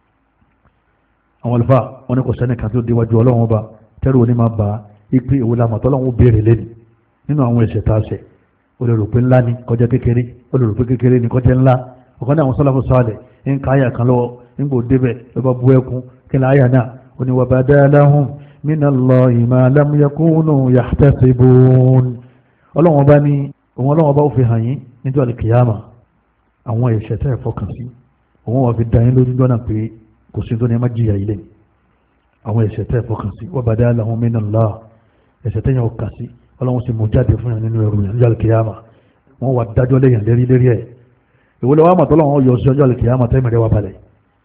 àwọn àlùfáà wọn ní kò sẹ́nìkan tó déwájú ọlọ́run ọba tẹ́rù òní máa bá ipe ìwò lamọ̀ tọ́lọ́run béèrè lẹ́nu nínú àwọn ẹ̀ṣẹ̀ tá a ṣẹ̀ o lè rò pé ńlá ni kọjá kékeré o lè rò pé kékeré ni kọjá ńlá ọ̀kan náà àwọn sọ́láfù sọ́ọ̀lẹ̀ ń ka àyà kan lọ́wọ́ nígbò débẹ̀ ló bá bú ẹkún kí ni àyà náà ó ní wa badalahum minallahi ma lam yakunu yahtasibun ọlọ́wọ́n bá ní òun ọlọ́wọ́n bá ó fi hàn yín níjọ́ àlùkìyàmà àwọn ẹ̀ṣẹ̀ tẹ́ ẹ̀ fọkàn sí òun wà fi dá yín lójú jọ́nà pé kò sí tó ní ẹ má jìyà ilé àwọn ẹ̀ṣẹ̀ tẹ́ ẹ̀ fọkàn sí wa badalahum minallahi ẹ̀ṣẹ̀ tẹ́yàn ọkà sí ọlọ́run sì mú jáde fún yàn nínú ẹrù yàn ní alìkìyàmà wọ́n wà dájọ́ léyàn lérí lérí ẹ̀ ìwọlẹ̀ wa màtọ́ lọ́wọ́ yọ sí ọjọ́ alìkìyàmà tẹ́mẹ̀rẹ́ wa balẹ̀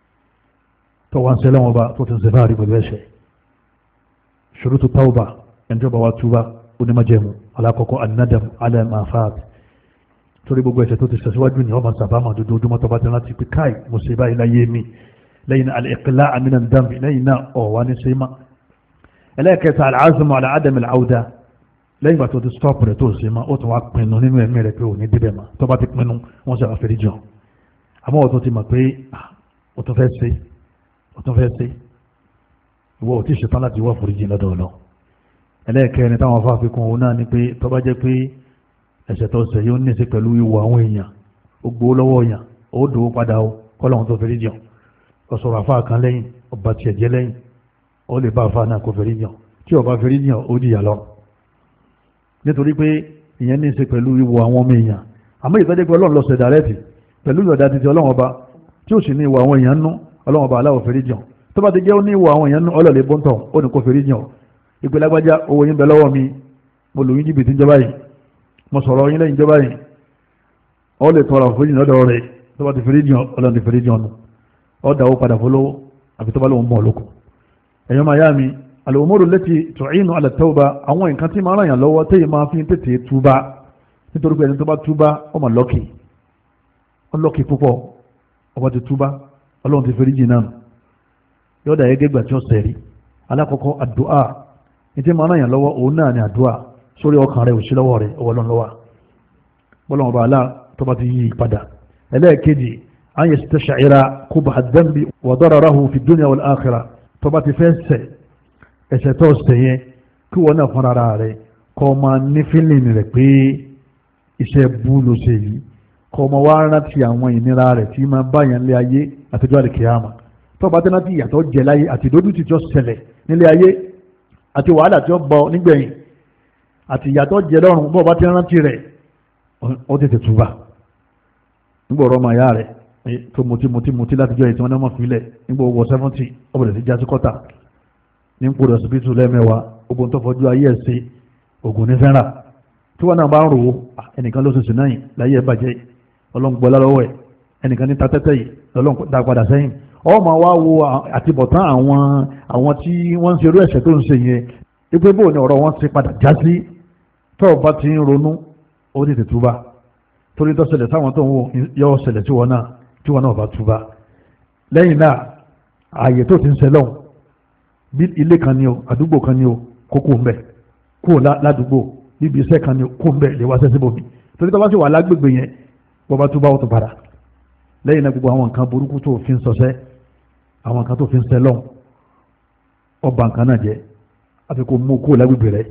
tó wá ń sẹ́lẹ̀ wọn bá tó ti ń sẹ́fà àrí pẹ̀lú ẹ̀ṣẹ̀ ṣurutu tawba ẹnjọ́ bá wa túbá onímọ̀jẹ̀mú alákọ̀ọ́kọ́ an-nadam ala ma fat torí gbogbo ẹ̀ṣẹ̀ tó ti sẹ́síwájú ní ọmọ sàbámà dúdú ojúmọ́ tó bá ti rántí pé káì mo ṣe báyìí láyé mi lẹ́yìn al-iqla' min ad-damb lẹ́yìn náà ọ̀wá ní sẹ́mà ẹlẹ́ẹ̀kẹta al-azmu ala adam al-awda lẹ́yìn ìgbà tó ti stop rẹ̀ tó ṣe máa ó tún wá pinnu nínú ẹ̀mí rẹ̀ pé ò ní débẹ̀ mà tó bá ti pinnu wọ́n ṣe àfẹ́rí jọ àmọ́ ọ̀tún ti mọ̀ pé ó tún fẹ́ ṣe ó tún fẹ́ ṣe ìwọ ò tí ì ṣetán láti wá foríjì lọ́dọ̀ ọ̀lọ́ ẹlẹ́ẹ̀kẹrin táwọn afá fi kún òun náà ni pé tó bá jẹ́ pé ẹ̀ṣẹ̀ tó ṣe yóò ní í ṣe pẹ̀lú ìwà àwọn èèyàn ó gbowó lọ́wọ́ èèyàn ó dòwó padà ó kọ́lọ́hún tó fẹ́rí jọ ọ̀sọ̀rọ̀ afá kan lẹ́yìn ọba tiẹ̀ jẹ́ lẹ́yìn ó lè bá afá náà kó fẹ́rí jọ tí ọba fẹ́rí jọ ó jìyà lọ nítorí pé ìyẹn ní í ṣe pẹ̀lú ìwọ àwọn ọmọ èèyàn àmọ́ ìtọ́jú pé ọlọ́run lọ ṣe dàrẹ́tì pẹ̀lú ìyọ̀dá títí ọlọ́run ọba tí ó sì ní ìwọ àwọn èèyàn nú ọlọ́run ọba aláwọ̀ fèrè jàn tó bá ti jẹ́ ó ní ìwọ àwọn èèyàn nú ọlọ́lẹ̀ bọ́ntàn ó ní kó fèrè jàn ìpè lágbájá owó yín bẹ lọ́wọ́ mi mo lù yín jìbìtì ìjọba yìí mo sọ̀rọ̀ yín lẹ́yìn ìjọba yìí ọ lè tọrọ àforíjì lọ́dọ̀ rẹ̀ tó bá ti fèrè jàn ọlọ́run ti fèrè jàn nù ọ dàwó padà fọlọ́wọ́ àfi tó bá lóun mọ̀ lókun ẹ̀yọ́ máa yá mi al'umuru lati tu'inu ala tauba àwọn nǹkan tí máa ràn yàn lọ́wọ́ tẹ́yẹ máa fi tètè túbá nítorí pé ẹni tó bá túbá ọmọ lọ́kì ọlọ́kì púpọ̀ ọba ti túbá ọlọ́run ti fẹ́rí jìnnà yọ́dà yẹ́ gẹ́gbà tí ó sẹ̀rí alákọ̀ọ́kọ́ àdúà ní tí máa ràn yàn lọ́wọ́ òun náà ni àdúà sórí ọkàn rẹ̀ òsí lọ́wọ́ rẹ̀ ọwọ́ lọ́wọ́ bọ́lọ́run ọba alá tó bá ti yí padà ẹlẹ́ẹ̀kejì an yastash'ira qubha ad-dhanbi wa dararahu fi dunya wal akhirah tó bá ti fẹ́ sẹ̀ ẹ̀ṣẹ̀ tó ṣe yẹn kí wọ́n náà fún ara rẹ̀ kọ́ máa ní fílìmù rẹ̀ pé iṣẹ́ bú ló ṣe yìí kọ́ máa wá rántí àwọn ìnira rẹ̀ tí máa bá yẹn lé ayé àtijọ́ àlìkìyàmà tó bá tẹ́ná tí ìyàtọ̀ jẹ láyé àti ìdójútì tí ó ṣẹlẹ̀ nílé ayé àti wàhálà tí ó bọ̀ nígbẹ̀yìn àti ìyàtọ̀ jẹ lọ́rùn bó bá ti rántí rẹ̀ ó tètè túbà nígbà ọ̀rọ̀ ọmọ ìyá rẹ̀ tó mutí mutí mutí látijọ́ yìí tí wọ́n náà mọ̀ fílẹ̀ nígbà owó seventy ó bẹ̀rẹ̀ sí jásí kọ́tà ní ń kúrò síbítù lẹ́mẹ̀wàá ogun tó fọjú ayé ẹ̀sẹ̀ ogun ní fẹ́ràn tí wọ́n náà bá ń rò ó ẹnìkan ló ṣoṣù náà láyé ẹ̀ bàjẹ́ ọlọ́ngbọ́lá lọ́wọ́ ẹ̀ ẹnìkan ní tatẹ́tẹ́ yìí lọ́lọ́n dá padà sẹ́yìn ọmọ wa wo àtibọ̀tán àwọn àwọn tí wọ́n ń ṣe irú ẹ̀ṣẹ̀ tó ń ṣe yẹn ipé bò ní ọ̀rọ̀ wọn ti padà já sí tó o bá ti ń ronú ó ní ti túbá torí tó ṣẹlẹ̀ sáwọn tó ń wò yọ ṣẹlẹ̀ tí wọn náà tí wọn náà bá túbá lẹ́yìn náà ààyè tó ti ń ṣẹlọ́hùn bí ilé kan ni o àdúgbò kan ni o kókó ń bẹ kó ládùúgbò níbi iṣẹ́ kan ni o kó ń bẹ lè wá sẹ́sẹ́ bòmí torí tó bá sì wà lágbègbè yẹn bọ́ bá túbá ó tó padà lẹ́yìn náà gbogbo àwọn nǹkan burúkú tó fi ń sọsẹ́ àwọn nǹkan tó fi ń sẹlọ́n ọba nǹkan náà jẹ́ àfi kò mú kó lágbègbè rẹ̀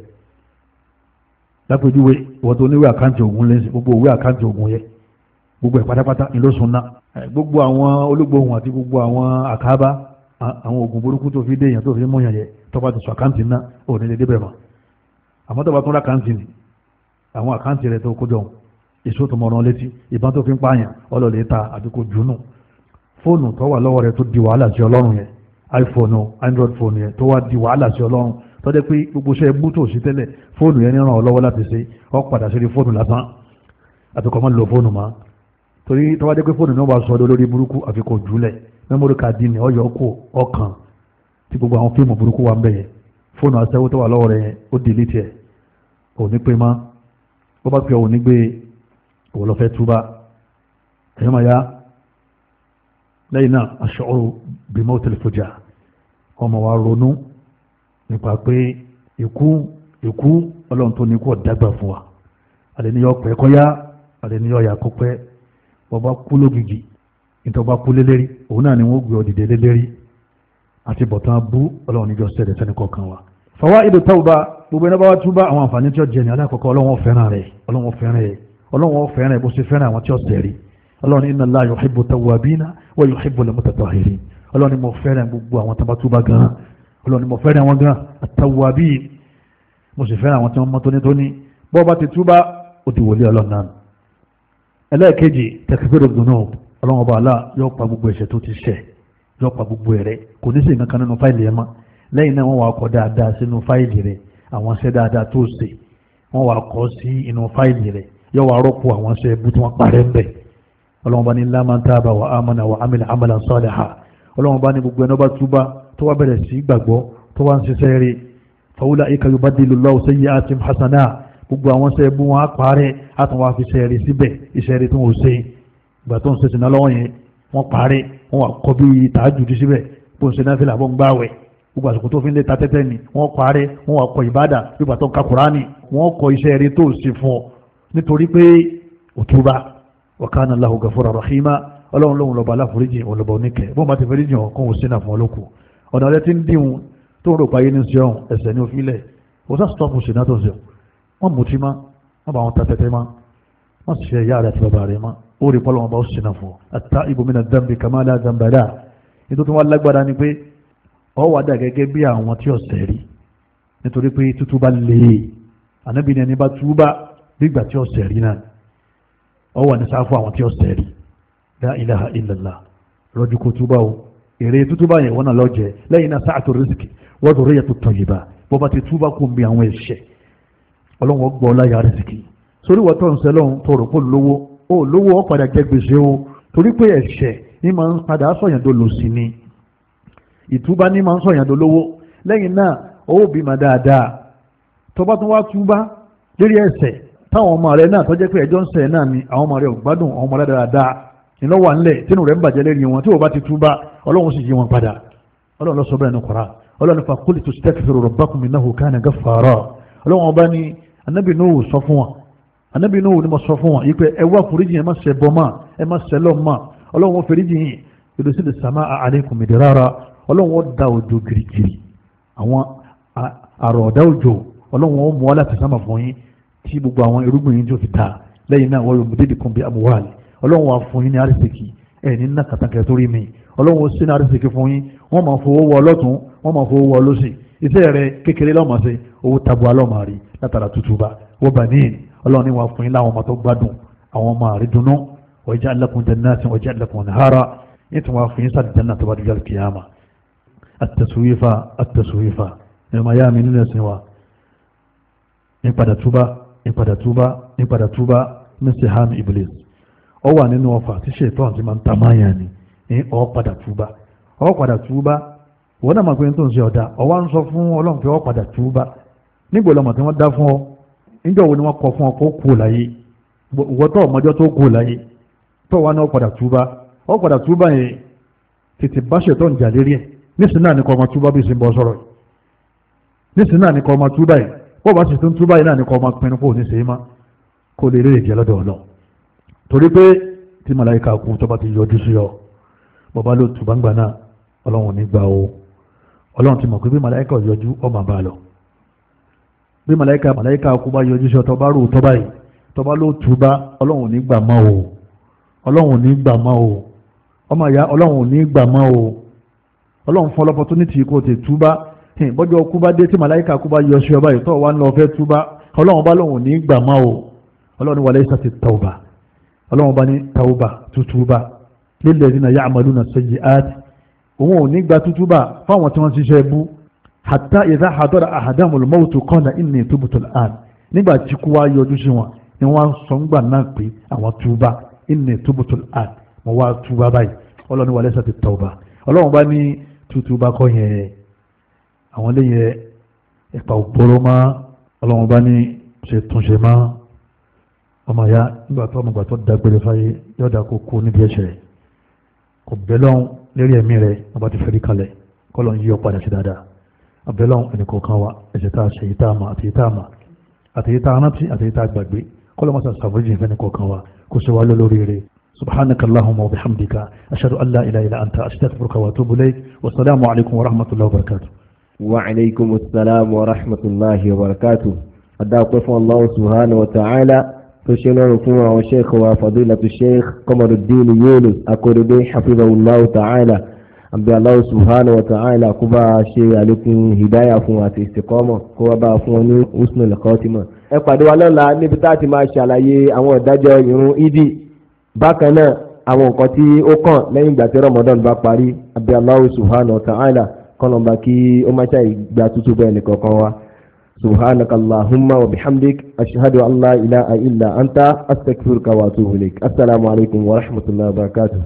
lápèjúwe ìwọ́n tó níwé àkáǹtì ògùn lẹ́sìn gbogbo òwe àkáǹtì ògùn yẹ gbogbo ẹ̀ pátápátá ni ló sùn ná gbogbo àwọn olóògbòhùn àti gbogbo àwọn àkábá àwọn ògùn burúkú tó fi dé èèyàn tó fi mú yàn yẹ tó bá ti sọ àkáǹtì ná ò ní lè débẹ̀ mọ́ àmọ́ tó bá tún rà àkáǹtì ni àwọn àkáǹtì rẹ̀ tó kójọ èso tó mọ̀ràn létí ìbọn tó fi ń pààyàn ọlọ́lẹ̀ ta àdúgbò jùnú fóònù tó wà lọ́wọ́ rẹ̀ tó di wàhálà sí ọlọ́run yẹn iPhone Android phone yẹn tó wá di wàhálà sí ọlọ́run tó jẹ́ pé gbogbo iṣẹ́ bú tó sí tẹ́lẹ̀ fóònù yẹn ní ràn ọ́ lọ́wọ́ láti ṣe ọ́ padà sí fóònù lásán àtúkọ̀ máa ń lo fóònù mọ́ torí tó wá jẹ́ pé fóònù náà wà sọ lórí burúkú àfikò jùlẹ̀ mẹ́mórì káàdì ní ọyọ̀ kó ọkàn tí gbogbo àwọn fíìmù burúkú wà ń bẹ̀ yẹn fóònù aṣẹ́wó tó wà lọ́wọ́ rẹ̀ yẹn ó dìlítì ẹ̀ ò ní pé má ó bá pè ọ́ ní gbé òun lọ fẹ́ túbá ẹ̀yọ́ máa yá lẹ́yìn náà aṣọ́rò bímọ tẹlifójà ọmọ wa ronú nípa pé ikú ikú ọlọ́run tó ní kó dàgbà fún wa àdéníyọ pẹ́ kọ́yá àdéníyọ yà kó pẹ́ bọ́bá kú lógìgì nítorí bá kú lélẹ́rí òun náà ni wọ́n gbé ọdìdẹ lélẹ́rí àti bọ̀tán bú ọlọ́run níjọ sẹ́dẹ̀ sẹ́ni kọ̀ọ̀kan wa. fawaidu tawba gbogbo ẹni bá wá túbá àwọn àǹfààní tí ó jẹ ní alákọ̀ọ́kọ́ ọlọ́run fẹ́ràn rẹ̀ ọlọ́run fẹ́ràn rẹ̀ ọlọ́run fẹ́ràn rẹ̀ bó ṣe fẹ́ràn àwọn tí ó sẹ̀rí ọlọ́run inna Allah yuhibbu tawwabina wa yuhibbu al-mutatahhirin ọlọ́run ni mo fẹ́ràn gbogbo àwọn tó bá túbá gan ọlọ́run ni mo fẹ́ràn wọn gan at-tawwabin mo sì fẹ́ràn àwọn tí wọ́n mọ́ tónítóní bọ́ bá ti túbá ó ti wòlé ọlọ́run náà. ẹlẹ́ẹ̀kejì takfiru dhunub ọlọ́run ọba alá yóò pa gbogbo ẹ̀ṣẹ̀ tó ti ṣẹ̀ yóò pa gbogbo ẹ̀rẹ́ kò ní sí nǹkan nínú fáìlì ẹ̀ mọ́ lẹ́yìn náà wọ́n wá kọ dáadáa sínú fáìlì rẹ̀ àwọn ṣẹ́ dáadáa tó ṣe wọ́n wá kọ sí inú fáìlì rẹ̀ yóò wá rọ́pò àwọn ṣẹ́ bú tí wọ́n parẹ́ ń bẹ̀ ọlọ́run bá ní illa man taba wa amana wa amila amalan salihan ọlọ́run bá ní gbogbo ẹni ọba túbá tó wá bẹ̀rẹ̀ sí gbàgbọ́ tó wá ń ṣiṣẹ́ rí fa ulaika yubaddilu Allahu sayyi'atihim hasanat gbogbo àwọn ṣẹ́ bú wọn á parẹ́ á tún wá fi ṣẹ́ rí síbẹ̀ iṣẹ́ rí tó ń ṣe ìgbà tó ń ṣe sìnà lọ́wọ́ yẹn wọ́n parẹ́ wọ́n wà kọ́ bí tààjùdí síbẹ̀ bó ń ṣe náà fílà bó ń gbáwẹ̀ gbogbo àsìkò tó fi ń lé ta tẹ́tẹ́ ni wọ́n parẹ́ wọ́n wà kọ́ ìbádà nígbà tó ń ka Kùránì wọ́n kọ́ iṣẹ́ rí tó ṣe fún ọ nítorí pé òtúbà wa kana Allahu ghafura rahima ọlọ́run lóhun lọ́ba aláforíjì ọlọ́ba oníkẹ́ bó ń bá ti foríjì hàn kóhun sínú àfọ̀n olóko ọ̀nà rẹ ti ń díhun tó ń rò pa ayé ní sí ọ̀hún ẹ̀sẹ̀ ní òfìlẹ̀ ó sá stọ́ọ̀pù sínú tó ń sèw wọ́n mutí má wọ́n bá wọn ta tẹ́tẹ́ má wọ́n sì ṣe ìyá rẹ̀ àti bàbá rẹ̀ má ó rí pọ́lọ́wọ́n bá ó sì náà fún ọ at-taibu mina dhanbi kama la dhanba lahu nítorí wọn lágbára ni pé ọ wà dà gẹ́gẹ́ bí àwọn tí ọ̀sẹ̀ rí nítorí pé tútú bá lè ànábì ní ẹni bá túbá nígbà tí ọ̀sẹ̀ rí náà ọ wà ní sáfù àwọn tí ọ̀sẹ̀ rí la ilaha illallah rọ́jú kó túbá o èrè tútúbá yẹn wọ́n náà lọ́jẹ́ lẹ́yìn náà sa'atu rizqi wa dhurriyyatu tayyiba bọ́ bá ti túbá kó ń bí àwọn ẹ̀ṣẹ̀ ọlọ́run gbọ́ láyà rìsìkì sórí wọ́n tó ń sẹ́lọ́run tó rò pé lówó ó lówó ó padà jẹ gbèsè o torí pé ẹ̀ṣẹ̀ ní máa ń padà sọ̀yàn tó lò sí ni ìtúbá ní máa ń sọ̀yàn tó lówó lẹ́yìn náà ó bímọ dáadáa tó bá tún wá túbá lérí ẹ̀ṣẹ̀ táwọn ọmọ rẹ̀ náà tó jẹ́ pé ẹjọ́ ń ṣẹ̀ náà ni àwọn ọmọ rẹ̀ ò gbádùn àwọn ọmọ rẹ̀ dáadáa ìlọ́wà ńlẹ̀ tínú rẹ̀ ń bàjẹ́ lérí wọn tí ó bá ti túbá ọlọ́run sì yí wọn padà ọlọ́run ló sọ bẹ́ẹ̀ ní Kùránì ọlọ́run fa qultu istaghfiru rabbakum innahu kana ghaffara ọlọ́run ọba ní anábì Nuhu sọ fún wọn anábì Nuhu ni mo sọ fún wọn yìí pé ẹ wá foríjì ẹ má ṣe bọ́ mà ẹ má ṣe lọ́ mà ọlọ́run wọn foríjì yìí yursilis samaa alaykum midrara ọlọ́run wọn da òjò gírígírí àwọn àròọ̀dá òjò ọlọ́run wọn mú wa láti sámà fún yín tí gbogbo àwọn irúgbìn yín tó fi ta lẹ́yìn náà wọ́n yóò mú dídì kan bí amúwàlì ọlọ́run wa fún yín ní àrísìkì ẹ̀ ní ná kàtàkì tó rí mi ọlọ́run ó sí ní àrísìkì fún yín wọ́n máa fowó wọ ọlọ́tún wọ́n máa fowó wọ ọlọ́sì iṣẹ́ rẹ̀ kékeré lọ́mọ sí owó tabu alọ́màrí látara tutuba wọ́n bá ní ọlọ́run ní wa fún yín láwọn ọmọ tó gbádùn àwọn ọmọ àrídùnú wa ja'ala lakum jannatin wa ja'ala lakum anhara nítorí wa fún yín sáà janna tó bá dúdú al-qiyama at-taswifa at-taswifa ẹ̀rọ ya mi nínú ẹ̀sìn wa nípadà túbá nípadà túbá nípadà túbá mẹ́sì hàmì iblis ọ wà nínú ọfà tí ṣètò àti máa ń ta máyà ni ní ọ padà túbá ọ padà túbá wọ́n náà máa pé tó ń ṣe ọ̀dà ọ wá ń sọ fún ọlọ́run pé ọ padà túbá nígbò lọ́mọ tí wọ́n dá fún ọ níjọ́ wo ni wọ́n kọ fún ọ kó kú láyé ìwọ tó ọmọjọ́ tó kú láyé tó wà ní ọ padà túbá ọ padà túbá yẹn tètè bá ṣètò ń jà lérí ẹ̀ nísìnyí náà ní kọ́ ọmọ túbá bí ṣe ń bọ́ sọ̀rọ̀ nísìnyí náà ní kọ́ ọmọ túbá yìí bó bá sì tún túbá yìí náà ní kọ́ ọmọ pinnu kó o ní sèé má kó lè rí èdè lọ́dọ̀ ọ̀lọ́ torí pé tí màláíkà kú tó bá ti yọjú sí ọ bọ́bá ló tù bá ń gbà náà ọlọ́run ní gbà o ọlọ́run ti mọ̀ pé bí màláíkà yọjú ọmọ bá lọ bí màláíkà màláíkà kú bá yọjú sí ọtọ́ bá rò tọ́ báyìí tọ́ bá ló túbá ọlọ́run ní gbà má o ọlọ́run ní gbà má o ọmọ ìyá ọlọ́run ní gbà má o ọlọ́run fún opportunity kó tè túbá bọ́jọ́ kú bá dé tí màláíkà kú bá yọ sí ọ báyìí tọ́ wá ń lọ fẹ́ túbá ọlọ́run bá lóhun ní gbà má o ọlọ́run ní walaysa ti tawba ọlọ́run bá ní tawba tútúbá lilladhina ya'maluna sayyi'at òun ò ní gba tútúbá fáwọn tí wọ́n ṣiṣẹ́ bú hatta idha hadara ahadahumul mawtu qala inni tubtu al'an nígbà tí kú wá yọjú sí wọn ni wọ́n sọ ń gbà náà pé àwọn túbá inni tubtu al'an mo wá túbá báyìí ọlọ́run ní walaysa ti tawba ọlọ́run bá ní tútúbá kọ́ yẹn àwọn lè yẹ ẹ̀pà òpóró máa ọlọ́run bá ní ṣe túnṣe máa ọmọ ya nígbà tó ọmọgbà tó dágbére fáyé yọ́dá kó kú níbi ẹ̀ṣẹ̀ rẹ̀ kò bẹ́lọ́n lérí ẹ̀mí rẹ̀ ọba ti fẹ́rí kalẹ̀ kọ́lọ̀ yí ọ padà sí dáadáa abẹ́lọ́n ẹnì kọ̀ọ̀kan wa ẹ̀ṣẹ̀ tá a ṣe yìí tá a mà àti yìí tá a mà àti yìí tá a rántí àti yìí tá a gbàgbé kọ́lọ̀ mọ́sá sàfúrìjì fẹ́ni kọ̀ọ̀kan wa kó ṣe wá lórí rẹ̀ subhanaka allahumma wa bihamdika ashhadu an la ilaha illa anta astaghfiruka wa atubu ilayk wa assalamu alaykum wa rahmatullahi wa barakatuh. wa alaykum assalam wa rahmatullahi wa barakatuh. adáwọ̀pẹ́ fún Allah subhanahu wa ta'ala tó ṣe lọ́rùn fún àwọn sheikh wa fadilatu sheikh Qamaruddin Yunus Akorede hafizahullahu ta'ala àbí Allah subhanahu wa ta'ala kó bá ṣe àlékún hidaya fún àti istiqama kó wá bá fún wọn ní husnul khatima. ẹ pàdé wa lọ́la níbi tá a ti máa ṣàlàyé àwọn ìdájọ́ ìrun ìdí bákan náà àwọn nǹkan tí ó kàn lẹ́yìn ìgbà tí Ramadan bá parí àbí Allah subhanahu wa ta'ala kọ́nà kí ó má ṣe ìgbà tútù bẹ́ẹ̀ nìkankan wa. سبحانك اللهم وبحمدك أشهد أن لا إله إلا أنت أستغفرك وأتوب إليك. السلام عليكم ورحمة الله وبركاته.